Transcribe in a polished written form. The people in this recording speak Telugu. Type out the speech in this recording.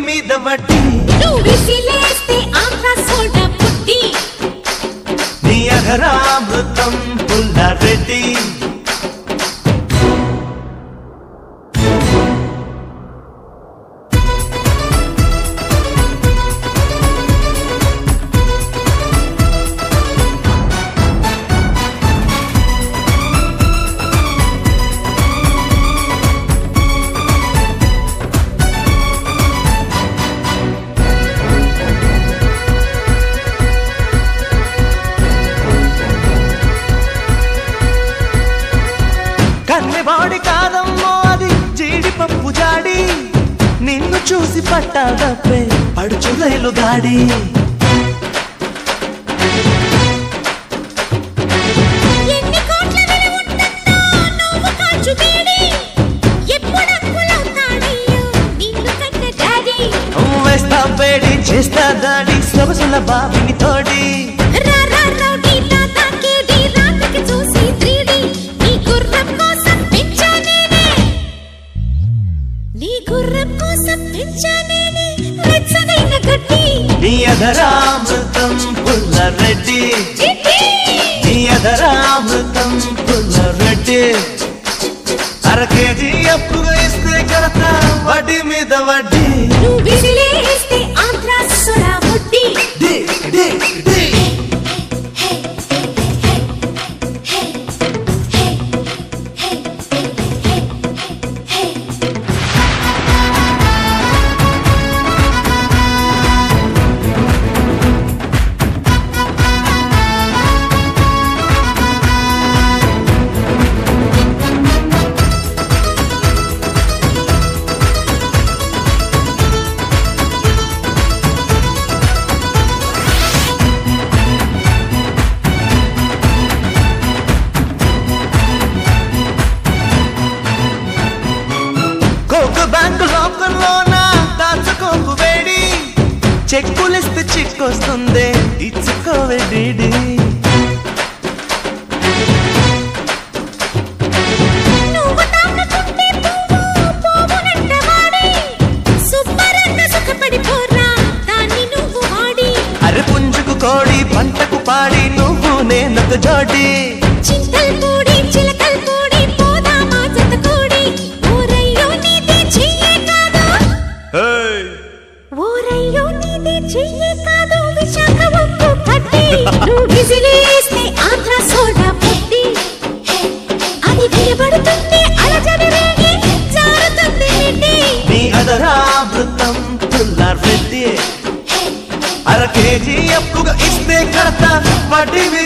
మీద వడ్డీ నువ్వు విసిలేస్తే ఆంధ్ర సోడా పుట్టి నీ అఘరామృతం పుల్లారెడ్డి కన్నెవాడి కాదమ్మో అది జీడిపప్పు జాడి నిన్ను చూసి పట్టాదప్పే పడుచు రైలు గాడి ఎన్ని కోట్ల విలువ ఉంటుందో నువ్వు కాచు వేడి ఎప్పుడు అప్పులవుతాడయ్యో నిన్ను కన్న డాడీ వేస్తా వేడి చేస్తా దాడి సొగసుల బావిని తోడి రా రా రౌడీ తాతా కేడి రాత్రికి చూసి 3D నీ గుర్రం కోసం పెంచానేనే నీ గుర్రం కోసం పెంచానేనే వెచ్చనైన గడ్డి నీ అధరామృతం పుల్లారెడ్డి నీ అధరామృతం పుల్లారెడ్డి అర కేజీ అప్పుగా ఇస్తే కడతా వడ్డీ మీద వడ్డీ నువ్వు విసిలేస్తే ఆంధ్ర సోడా పుట్టి డి డి డి కోకు బ్యాంకు లోకల్లోన దాచుకోకు వేడి చెక్కులిస్తే చిక్కొస్తుంది ఇచ్చుకోవే డీడి నువ్వు తాకకుంటే పువ్వు పోవునంట వాడి సుబ్బరన్న సుఖపడిపోరా దాన్ని నువ్వు వాడి అరే పుంజుకు కోడి పంటకు పాడి నువ్వు నేనొక జోడి చింతల్ పూడి చిలకల్ పూడి పోదామా జత కూడి ఓరయ్యో నీది చెయ్యే కాదు ఓరయ్యో నీది చెయ్యే కాదు విశాఖ ఉప్పు కట్టి నువ్వు విసిలేస్తే ఆంధ్ర సోడా పుట్టి అది వినబడుతుంది అలజడి రేగి జారుతుంది నిండి నీ అధరామృతం పుల్లారెడ్డి అర కేజీ అప్పుగా ఇస్తే కడతా వడ్డీ